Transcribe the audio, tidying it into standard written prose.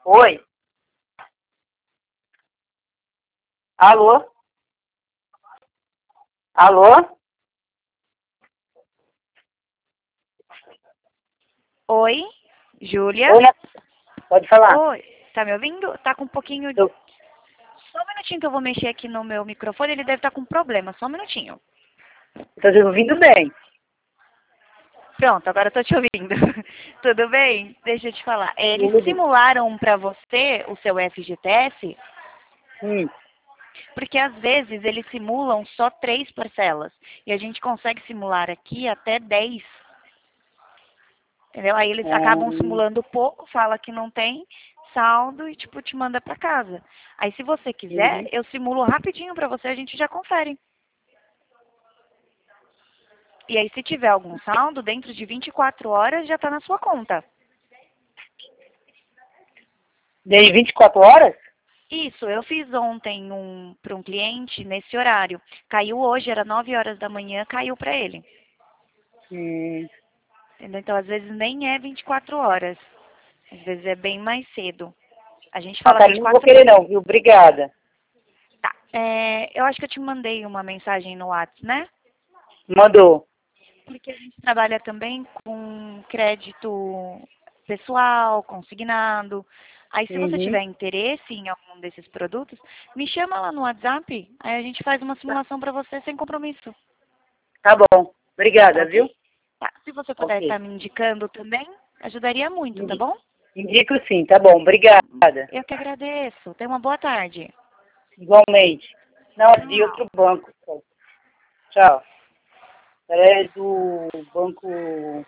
Oi? Alô? Alô? Oi, Júlia? Oi, pode falar. Oi, tá me ouvindo? Tá com um pouquinho. Eu Só um minutinho que eu vou mexer aqui no meu microfone, ele deve estar com problema. Só um minutinho. tô te ouvindo bem. Pronto, agora eu tô te ouvindo. Tudo bem? Deixa eu te falar. Eles Tudo. simularam pra você o seu FGTS, Hum. porque às vezes eles simulam só 3 parcelas. E a gente consegue simular aqui até 10. Entendeu? Aí eles acabam Hum. simulando pouco, fala que não tem saldo e tipo te manda pra casa. Aí se você quiser, Uhum. eu simulo rapidinho pra você, a gente já confere. E aí se tiver algum saldo, dentro de 24 horas já tá na sua conta. Desde 24 horas? Isso, eu fiz ontem para um cliente nesse horário. Caiu hoje, era 9 horas da manhã, caiu pra ele. Hum. Entendeu? Então, às vezes nem é 24 horas. Às vezes é bem mais cedo. A gente Ah, fala tá, não vou 24. querer não, viu? Obrigada. Tá. Eu acho que eu te mandei uma mensagem no WhatsApp, né? Mandou. Porque a gente trabalha também com crédito pessoal, consignado. Aí, se você Uhum. tiver interesse em algum desses produtos, me chama lá no WhatsApp. Aí a gente faz uma Tá, simulação para você sem compromisso. tá bom. Tá Obrigada, ok? viu? Tá. Se você puder Ok. estar me indicando também, ajudaria muito, tá bom? Indico sim, tá bom. Obrigada. Eu que agradeço. Tenha uma boa tarde. Igualmente. Não, é de outro Tchau. banco. Tchau. Ela é do banco